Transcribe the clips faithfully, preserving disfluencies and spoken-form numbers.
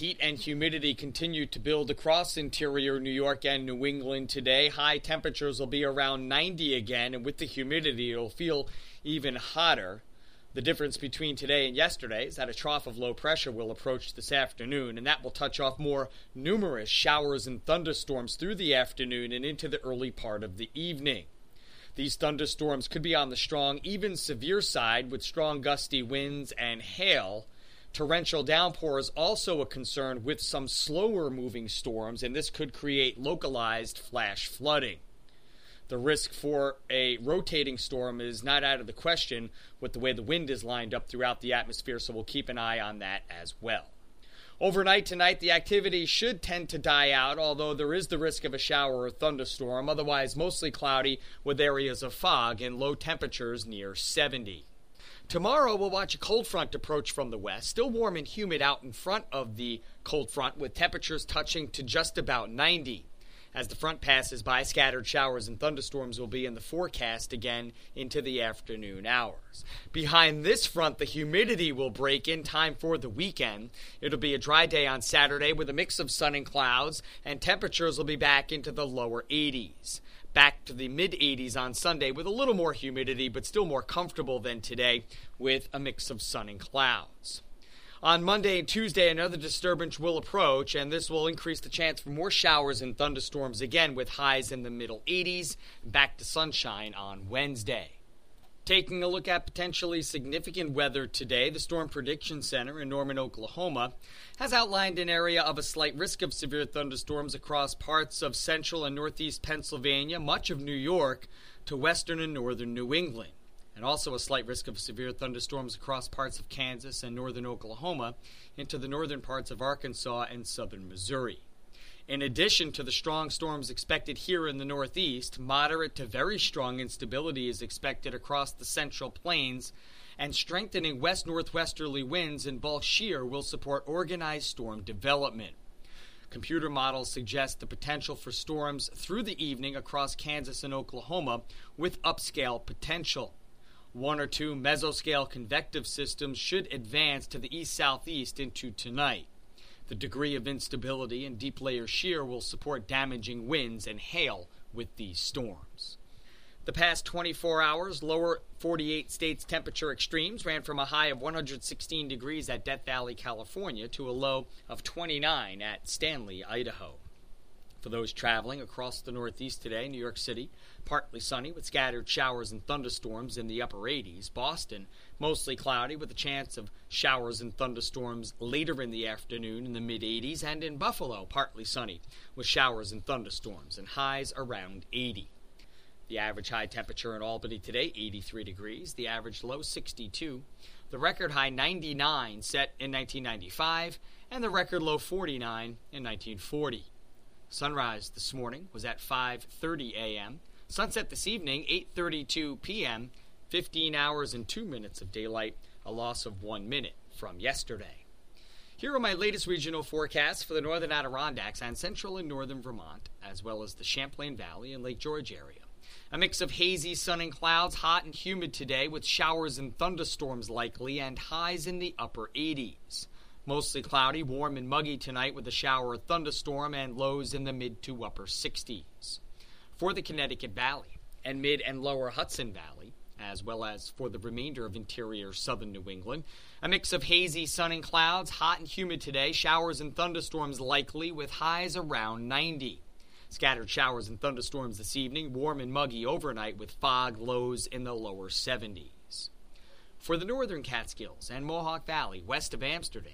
Heat and humidity continue to build across interior New York and New England today. High temperatures will be around ninety again, and with the humidity, it'll feel even hotter. The difference between today and yesterday is that a trough of low pressure will approach this afternoon, and that will touch off more numerous showers and thunderstorms through the afternoon and into the early part of the evening. These thunderstorms could be on the strong, even severe side with strong gusty winds and hail. Torrential downpour is also a concern with some slower moving storms, and this could create localized flash flooding. The risk for a rotating storm is not out of the question with the way the wind is lined up throughout the atmosphere, so we'll keep an eye on that as well. Overnight tonight, the activity should tend to die out, although there is the risk of a shower or thunderstorm, otherwise mostly cloudy with areas of fog and low temperatures near seventy. Tomorrow, we'll watch a cold front approach from the west, still warm and humid out in front of the cold front, with temperatures touching to just about ninety. As the front passes by, scattered showers and thunderstorms will be in the forecast again into the afternoon hours. Behind this front, the humidity will break in time for the weekend. It'll be a dry day on Saturday with a mix of sun and clouds, and temperatures will be back into the lower eighties. Back to the mid-eighties on Sunday with a little more humidity, but still more comfortable than today with a mix of sun and clouds. On Monday and Tuesday, another disturbance will approach, and this will increase the chance for more showers and thunderstorms again with highs in the middle eighties, back to sunshine on Wednesday. Taking a look at potentially significant weather today, the Storm Prediction Center in Norman, Oklahoma, has outlined an area of a slight risk of severe thunderstorms across parts of central and northeast Pennsylvania, much of New York, to western and northern New England, and also a slight risk of severe thunderstorms across parts of Kansas and northern Oklahoma into the northern parts of Arkansas and southern Missouri. In addition to the strong storms expected here in the northeast, moderate to very strong instability is expected across the central plains, and strengthening west-northwesterly winds in bulk shear will support organized storm development. Computer models suggest the potential for storms through the evening across Kansas and Oklahoma with upscale potential. One or two mesoscale convective systems should advance to the east-southeast into tonight. The degree of instability and deep layer shear will support damaging winds and hail with these storms. The past twenty-four hours, lower forty-eight states temperature extremes ran from a high of one hundred sixteen degrees at Death Valley, California, to a low of twenty-nine at Stanley, Idaho. For those traveling across the Northeast today, New York City, partly sunny with scattered showers and thunderstorms in the upper eighties. Boston, mostly cloudy with a chance of showers and thunderstorms later in the afternoon in the mid-eighties. And in Buffalo, partly sunny with showers and thunderstorms and highs around eighty. The average high temperature in Albany today, eighty-three degrees. The average low, sixty-two. The record high, ninety-nine, set in nineteen ninety-five. And the record low, forty-nine, in nineteen forty. Sunrise this morning was at five thirty a.m. Sunset this evening, eight thirty-two p.m., fifteen hours and two minutes of daylight, a loss of one minute from yesterday. Here are my latest regional forecasts for the northern Adirondacks and central and northern Vermont, as well as the Champlain Valley and Lake George area. A mix of hazy sun and clouds, hot and humid today with showers and thunderstorms likely and highs in the upper eighties. Mostly cloudy, warm and muggy tonight with a shower or thunderstorm and lows in the mid to upper sixties. For the Connecticut Valley and mid and lower Hudson Valley, as well as for the remainder of interior southern New England, a mix of hazy sun and clouds, hot and humid today, showers and thunderstorms likely with highs around ninety. Scattered showers and thunderstorms this evening, warm and muggy overnight with fog, lows in the lower seventies. For the northern Catskills and Mohawk Valley west of Amsterdam,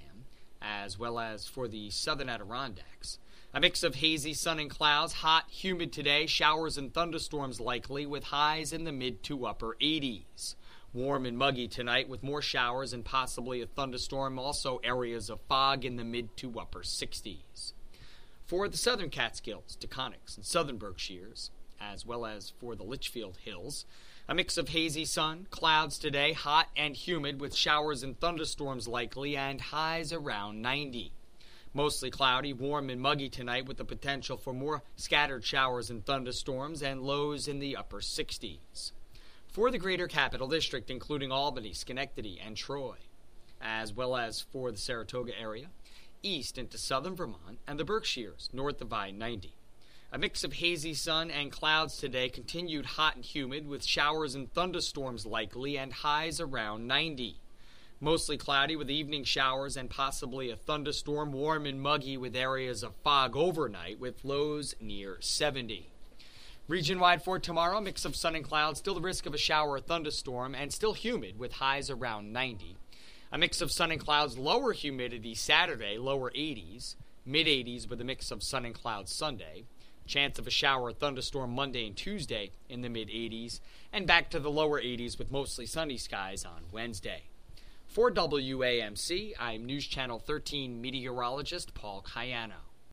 as well as for the southern Adirondacks, a mix of hazy sun and clouds, hot, humid today, showers and thunderstorms likely with highs in the mid to upper eighties. Warm and muggy tonight with more showers and possibly a thunderstorm, also areas of fog in the mid to upper sixties. For the southern Catskills, Taconics, and southern Berkshires, as well as for the Litchfield Hills, a mix of hazy sun, clouds today, hot and humid with showers and thunderstorms likely and highs around ninety. Mostly cloudy, warm and muggy tonight with the potential for more scattered showers and thunderstorms and lows in the upper sixties. For the greater capital district, including Albany, Schenectady, and Troy, as well as for the Saratoga area, east into southern Vermont and the Berkshires, north of I ninety. A mix of hazy sun and clouds today, continued hot and humid with showers and thunderstorms likely and highs around ninety. Mostly cloudy with evening showers and possibly a thunderstorm, warm and muggy with areas of fog overnight with lows near seventy. Region-wide for tomorrow, mix of sun and clouds, still the risk of a shower or thunderstorm, and still humid with highs around ninety. A mix of sun and clouds, lower humidity Saturday, lower eighties, mid-eighties with a mix of sun and clouds Sunday. Chance of a shower or thunderstorm Monday and Tuesday in the mid-eighties, and back to the lower eighties with mostly sunny skies on Wednesday. For W A M C, I'm News Channel thirteen meteorologist Paul Cayano.